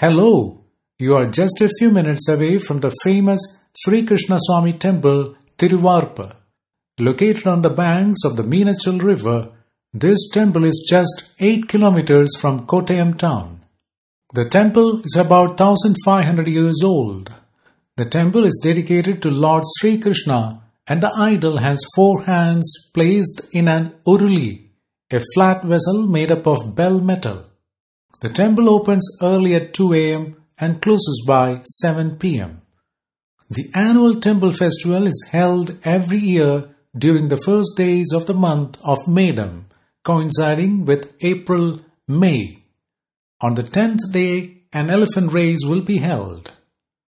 Hello, you are just a few minutes away from the famous Sri Krishna Swami Temple, Thiruvarpur. Located on the banks of the Meenachal River, this temple is just 8 kilometers from Kottayam town. The temple is about 1500 years old. The temple is dedicated to Lord Sri Krishna and the idol has 4 hands placed in an uruli, a flat vessel made up of bell metal. The temple opens early at 2 a.m. and closes by 7 p.m. The annual temple festival is held every year during the first days of the month of Medam, coinciding with April-May. On the 10th day, an elephant race will be held.